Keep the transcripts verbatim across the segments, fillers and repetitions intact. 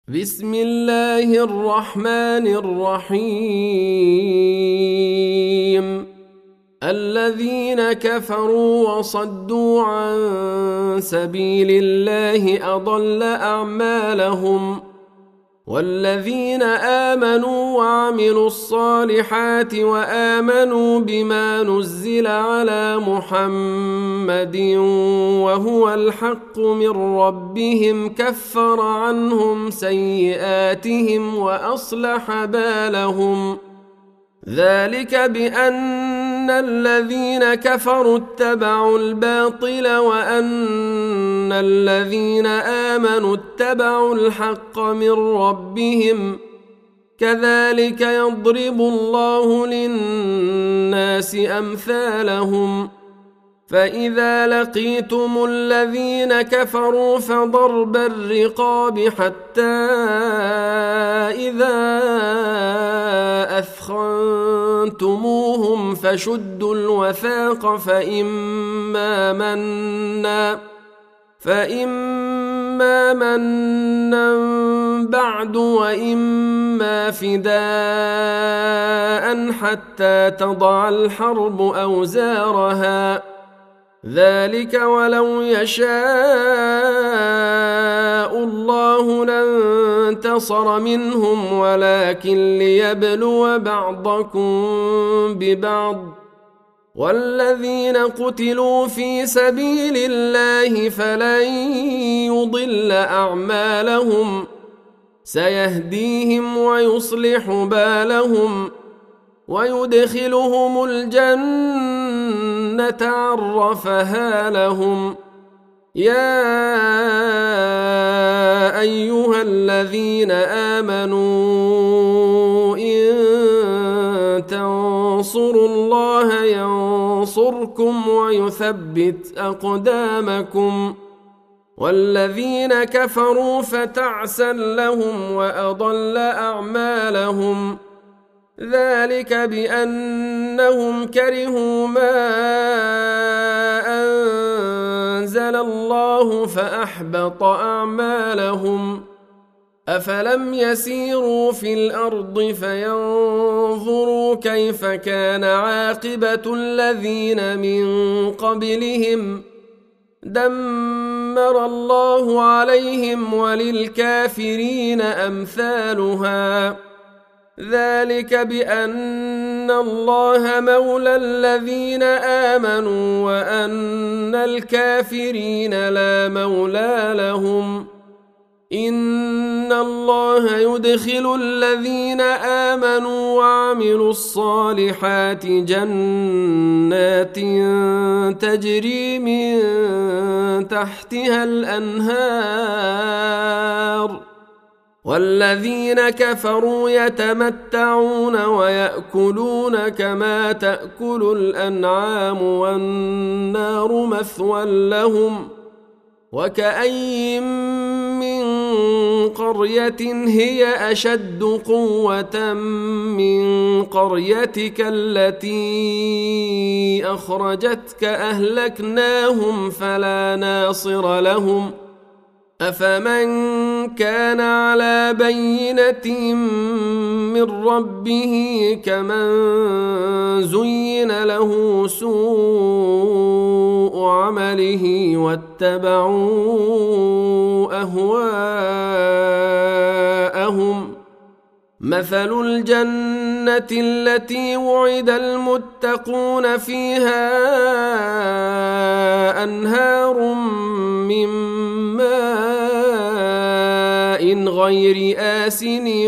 بسم الله الرحمن الرحيم الذين كفروا وصدوا عن سبيل الله أضل أعمالهم والذين آمنوا وعملوا الصالحات وآمنوا بما نزل على محمد وهو الحق من ربهم كفر عنهم سيئاتهم وأصلح بالهم ذلك بأن الذين كفروا اتبعوا الباطل وأن الذين آمنوا اتبعوا الحق من ربهم كذلك يضرب الله للناس أمثالهم فإذا لقيتم الذين كفروا فضرب الرقاب حتى إذا أثخنتموهم فشدوا الوثاق فإما منا فإما منا بعد وإما فداء حتى تضع الحرب أوزارها ذلك ولو يشاء الله لانتصر منهم ولكن ليبلو بعضكم ببعض والذين قتلوا في سبيل الله فلن يضل أعمالهم سيهديهم ويصلح بالهم ويدخلهم الجنة عرفها لهم يا أيها الذين آمنوا إن تنصروا الله ينصركم ويثبت أقدامكم والذين كفروا فتعسا لهم وأضل أعمالهم ذلك بأنهم كرهوا ما أنزل الله فأحبط أعمالهم أفلم يسيروا في الأرض فينظروا كيف كان عاقبة الذين من قبلهم دمر الله عليهم وللكافرين أمثالها ذلك بأن الله مولى الذين آمنوا وأن الكافرين لا مولى لهم إن الله يدخل الذين آمنوا وعملوا الصالحات جنات تجري من تحتها الأنهار والذين كفروا يتمتعون ويأكلون كما تأكل الأنعام والنار مثوى لهم وكأي من قرية هي أشد قوة من قريتك التي أخرجتك أهلكناهم فلا ناصر لهم أفمن كان على بينة من ربه كمن زين له سوء عمله واتبعوا أهواءهم مثل الجنة التي وعد المتقون فيها أنهار من ماء غير آسن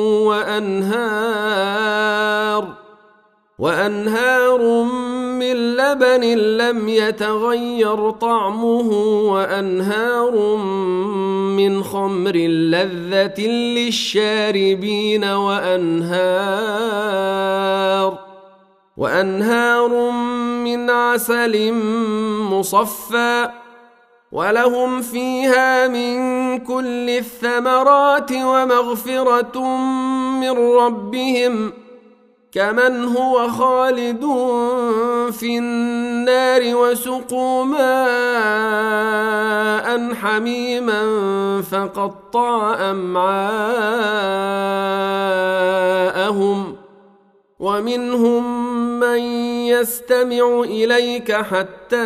وأنهار وأنهار من لبن لم يتغير طعمه وأنهار من خمر لذة للشاربين وأنهار وأنهار من عسل مصفى ولهم فيها من كل الثمرات ومغفرة من ربهم كمن هو خالد في النار النار وسقوا ماء حميما فقطع أمعاءهم ومنهم من يستمع إليك حتى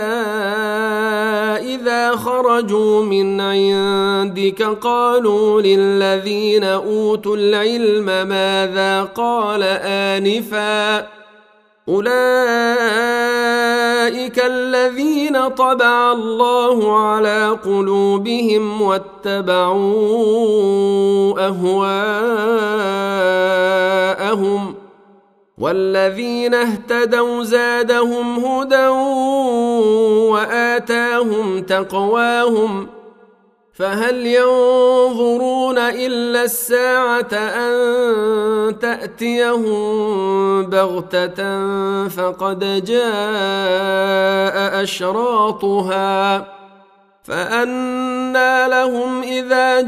إذا خرجوا من عندك قالوا للذين أوتوا العلم ماذا قال آنفا أولئك الذين طبع الله على قلوبهم واتبعوا أهواءهم والذين اهتدوا زادهم هدى وآتاهم تقواهم فهل ينظرون إلا الساعة أن تأتيهم بغتة فقد جاء أشراطها فأنى لهم إذا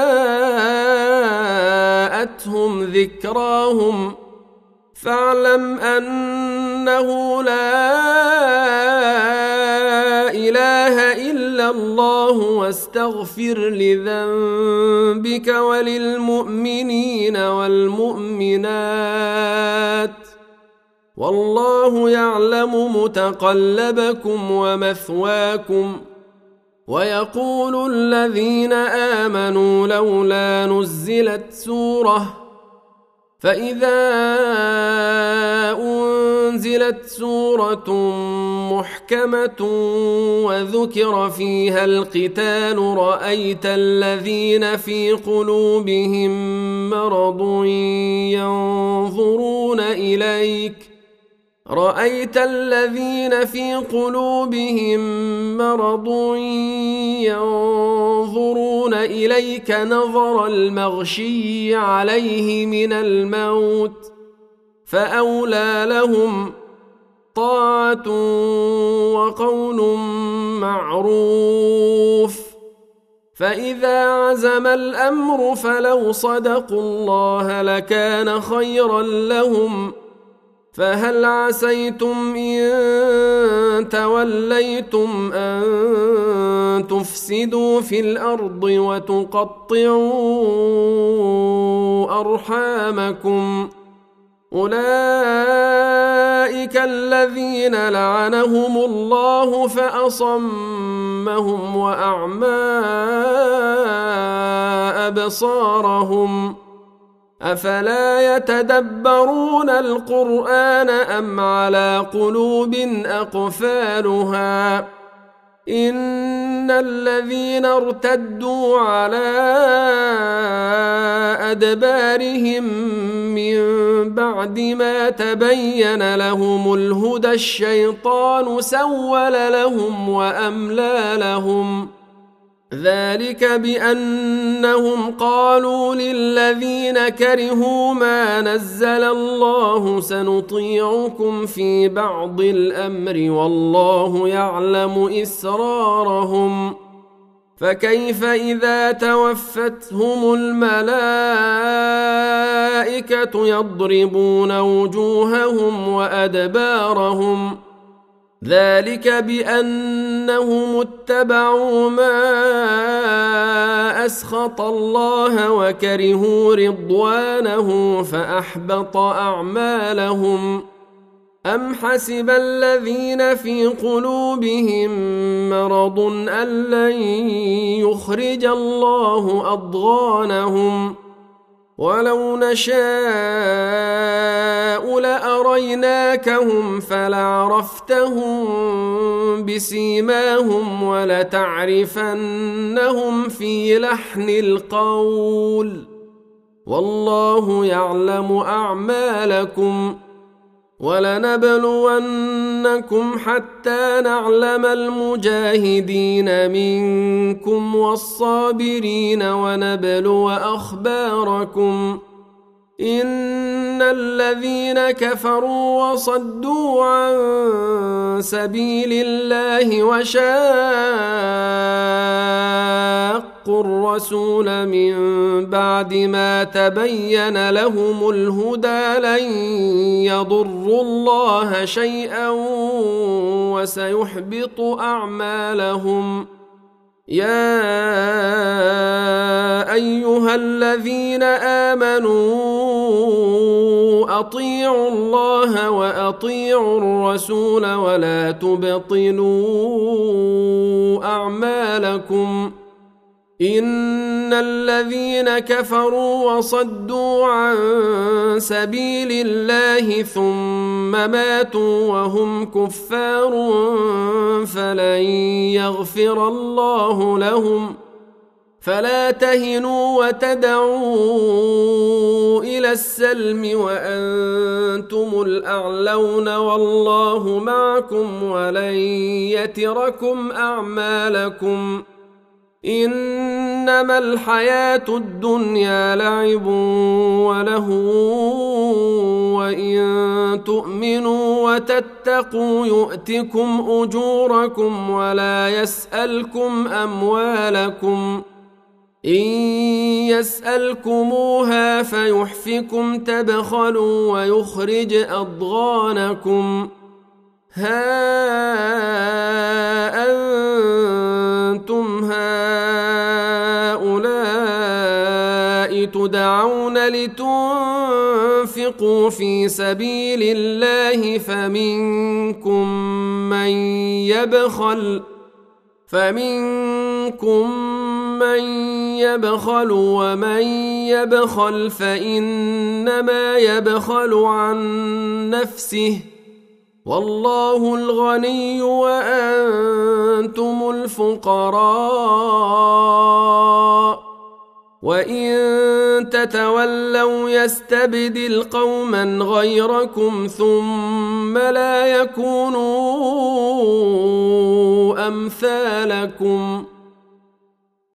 جاءتهم ذكراهم فاعلم أنه لا إله إلا الله واستغفر لذنبك وللمؤمنين والمؤمنات والله يعلم متقلبكم ومثواكم ويقول الذين آمنوا لولا نزلت سورة فإذا أنزلت سورة محكمة وذكر فيها القتال رأيت الذين في قلوبهم مرض ينظرون إليك رأيت الذين في قلوبهم مرض ينظرون إليك نظر المغشي عليه من الموت فأولى لهم طاعة وقول معروف فإذا عزم الأمر فلو صدقوا الله لكان خيرا لهم فهل عسيتم إن توليتم أن تفسدوا في الأرض وتقطعوا أرحامكم أولئك الذين لعنهم الله فأصمهم وأعمى أبصارهم أفلا يتدبرون القرآن أم على قلوب أقفالها إن الذين ارتدوا على أدبارهم من بعد ما تبين لهم الهدى الشيطان سول لهم وأملى لهم ذلك بأنهم قالوا للذين كرهوا ما نزل الله سنطيعكم في بعض الأمر والله يعلم إسرارهم فكيف إذا توفتهم الملائكة يضربون وجوههم وأدبارهم ذلك بأنهم اتبعوا ما أسخط الله وكرهوا رضوانه فأحبط أعمالهم أم حسب الذين في قلوبهم مرض أن لن يخرج الله أضغانهم ولو نشاء لأريناكهم فلعرفتهم بسيماهم ولتعرفنهم في لحن القول والله يعلم أعمالكم ولنبلونكم حتى نعلم المجاهدين منكم والصابرين ونبلو أخباركم إن الذين كفروا وصدوا عن سبيل الله وشاقوا شاقوا الرسول من بعد ما تبين لهم الهدى لن يضروا الله شيئا وسيحبط أعمالهم. يا أيها الذين آمنوا أطيعوا الله وأطيعوا الرسول ولا تبطلوا أعمالكم. إن الذين كفروا وصدوا عن سبيل الله ثم ماتوا وهم كفار فلن يغفر الله لهم. فلا تهنوا وتدعوا إلى السلم وأنتم الأعلون والله معكم ولن يتركم أعمالكم. إنما الحياة الدنيا لعب ولهو وإن تؤمنوا وتتقوا يؤتكم أجوركم ولا يسألكم أموالكم. إن يسألكموها فيحفكم تبخلوا ويخرج أضغانكم. ها أنتم هؤلاء تدعون لتنفقوا في سبيل الله فمنكم من يبخل فمنكم من يبخل ومن يبخل فإنما يبخل عن نفسه والله الغني وأنتم الفقراء. وإن تتولوا يستبدل قوما غيركم ثم لا يكونوا أمثالكم.